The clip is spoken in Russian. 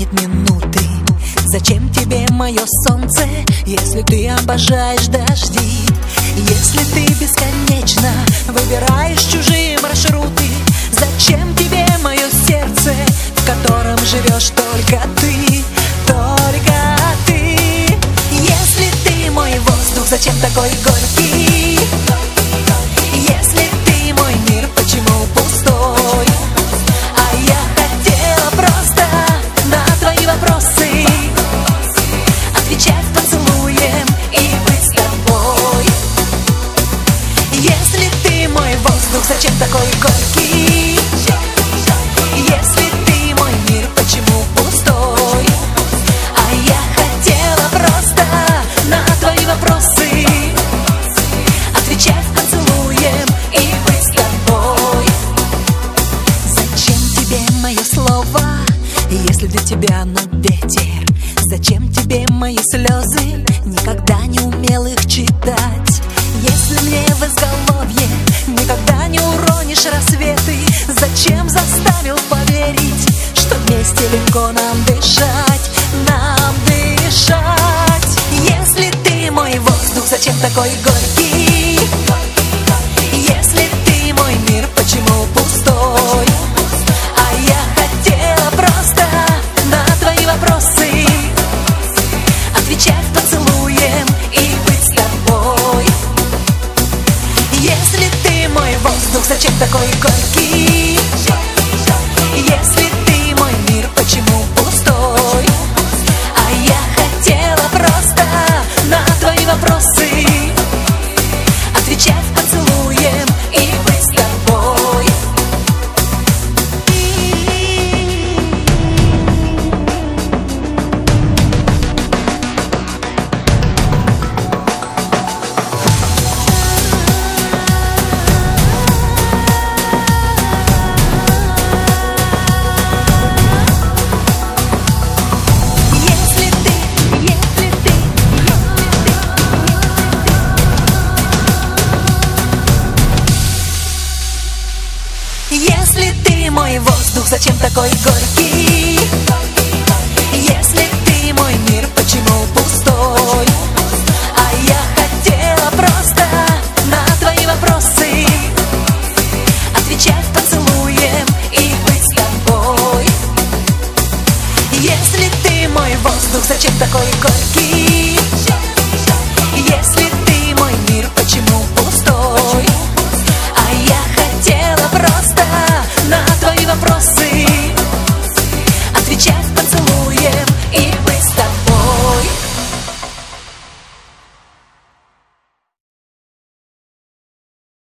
тянет минуты. Зачем тебе мое солнце, если ты обожаешь дожди? Если ты бесконечно выбираешь чужие маршруты, зачем тебе мое сердце, в котором живешь только ты, только ты? Если ты мой воздух, зачем такой горький? Если ты мой мир, почему пустой? А я хотела просто на твои вопросы отвечать поцелуем и быть с тобой. Если ты мой воздух, зачем такой горький? Если ты мой мир, почему пустой? А я хотела просто на твои вопросы отвечать поцелуем и быть с тобой. Зачем тебе мое слово, если для тебя оно ветер? Зачем тебе мои слезы, никогда не умел их читать? Если мне в изголовье никогда не уронишь рассветы, зачем заставил поверить, что вместе легко нам дышать, нам дышать? Если ты мой воздух, зачем такой горький? Если ты мой мир, почему пустой? А я хотела просто на твои вопросы отвечать поцелуем и быть с тобой. Если ты мой воздух, зачем такой горький? Если ты мой мир, почему пустой? А я хотела просто на твои вопросы отвечать поцелуем и быть с тобой. Если ты мой воздух, зачем такой горький?